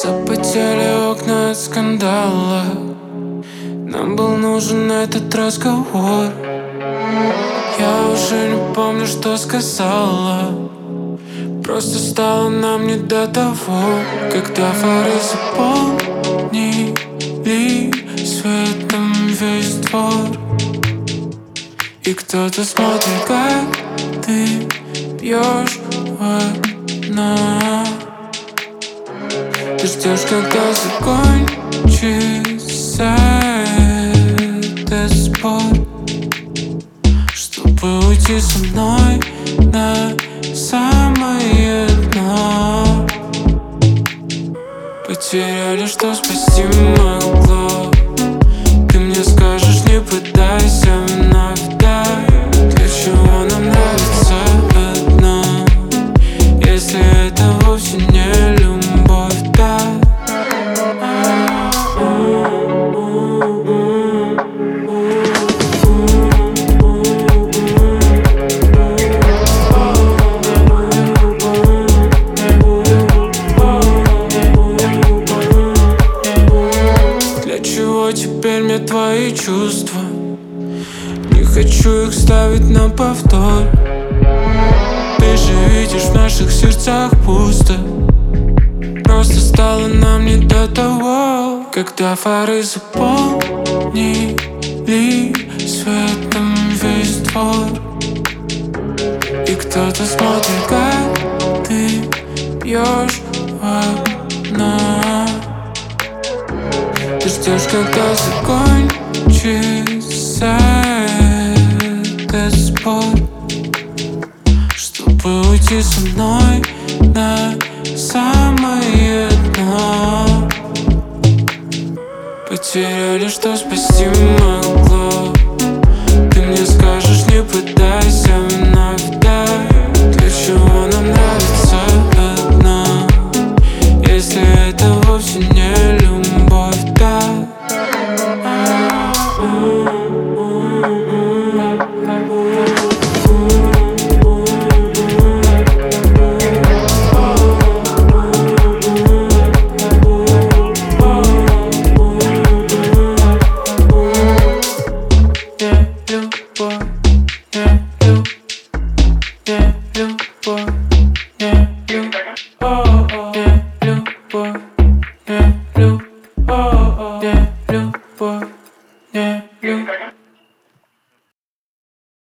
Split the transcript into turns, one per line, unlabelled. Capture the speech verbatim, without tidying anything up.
Запотели окна от скандала. Нам был нужен этот разговор. Я уже не помню, что сказала. Просто стало нам не до того. Когда фары заполнили светом весь двор, и кто-то смотрит, как ты пьешь одна. Ты ждешь, когда закончится этот спор, чтобы уйти со мной на самое дно. Потеряли, что спасти могло. Ты мне скажешь, не пытайся вновь, да. Для чего нам нравится одно, если это вовсе не любовь, да? Для чего теперь мне твои чувства? Не хочу их ставить на повтор. Ты же видишь, в наших сердцах пусто. Просто стало нам не до того. Когда фары заполнили светом весь двор, и кто-то смотрит, как ты пьешь одна. Ты ждешь, когда закончится этот спор, чтобы уйти со мной на самое дно. Потеряли, что спасти могло. Ты мне скажешь, не пытайся вновь, да. Для чего нам нравится одно, если это вовсе не любовь, да? Yeah.